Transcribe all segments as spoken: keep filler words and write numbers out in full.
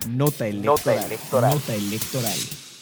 Nota electoral. Nota electoral. Nota electoral.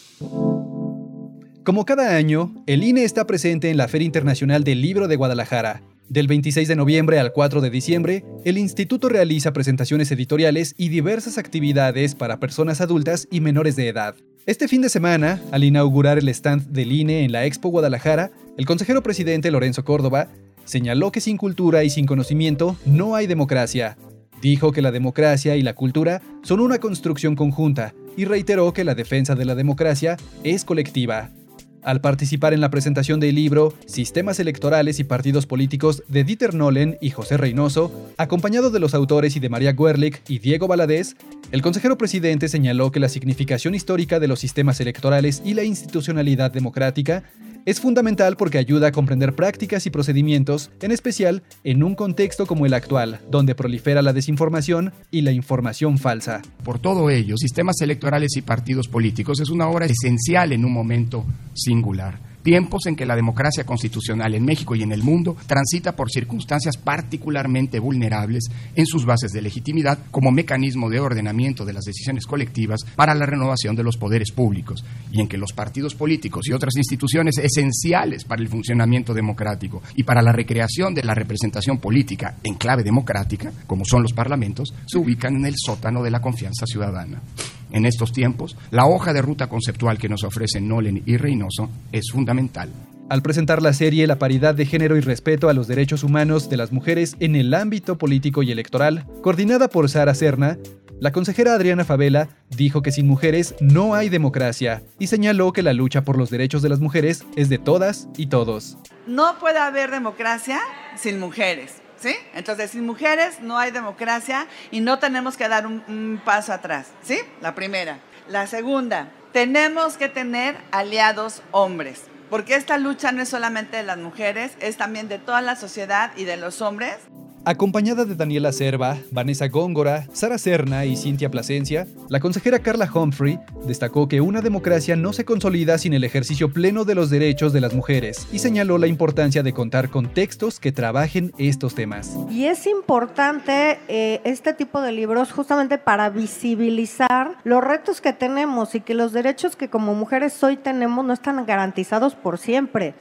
Como cada año, el I N E está presente en la Feria Internacional del Libro de Guadalajara. Del veintiséis de noviembre al cuatro de diciembre, el instituto realiza presentaciones editoriales y diversas actividades para personas adultas y menores de edad. Este fin de semana, al inaugurar el stand del I N E en la Expo Guadalajara, el consejero presidente Lorenzo Córdoba señaló que sin cultura y sin conocimiento no hay democracia. Dijo que la democracia y la cultura son una construcción conjunta y reiteró que la defensa de la democracia es colectiva. Al participar en la presentación del libro Sistemas Electorales y Partidos Políticos de Dieter Nolen y José Reynoso, acompañado de los autores y de María Guerlich y Diego Valadez, el consejero presidente señaló que la significación histórica de los sistemas electorales y la institucionalidad democrática es fundamental porque ayuda a comprender prácticas y procedimientos, en especial en un contexto como el actual, donde prolifera la desinformación y la información falsa. Por todo ello, sistemas electorales y partidos políticos es una obra esencial en un momento singular. Tiempos en que la democracia constitucional en México y en el mundo transita por circunstancias particularmente vulnerables en sus bases de legitimidad como mecanismo de ordenamiento de las decisiones colectivas para la renovación de los poderes públicos, y en que los partidos políticos y otras instituciones esenciales para el funcionamiento democrático y para la recreación de la representación política en clave democrática, como son los parlamentos, se ubican en el sótano de la confianza ciudadana. En estos tiempos, la hoja de ruta conceptual que nos ofrecen Nolen y Reynoso es fundamental. Al presentar la serie La paridad de género y respeto a los derechos humanos de las mujeres en el ámbito político y electoral, coordinada por Sara Serna, la consejera Adriana Favela dijo que sin mujeres no hay democracia y señaló que la lucha por los derechos de las mujeres es de todas y todos. No puede haber democracia sin mujeres. ¿Sí? Entonces, sin mujeres no hay democracia y no tenemos que dar un, un paso atrás, ¿sí? La primera. La segunda, tenemos que tener aliados hombres, porque esta lucha no es solamente de las mujeres, es también de toda la sociedad y de los hombres. Acompañada de Daniela Cerva, Vanessa Góngora, Sara Serna y Cintia Plasencia, la consejera Carla Humphrey destacó que una democracia no se consolida sin el ejercicio pleno de los derechos de las mujeres y señaló la importancia de contar con textos que trabajen estos temas. Y es importante eh, este tipo de libros justamente para visibilizar los retos que tenemos y que los derechos que como mujeres hoy tenemos no están garantizados por siempre,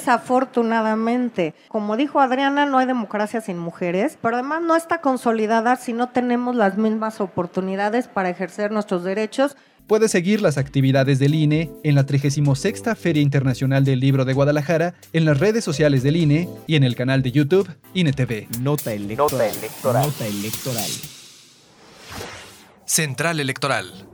desafortunadamente. Como dijo Adriana, no hay democracia sin mujeres, pero además no está consolidada si no tenemos las mismas oportunidades para ejercer nuestros derechos. Puedes seguir las actividades del I N E en la trigésima sexta Feria Internacional del Libro de Guadalajara, en las redes sociales del I N E y en el canal de YouTube I N E T V. Nota electoral. Nota electoral. Nota electoral. Central Electoral.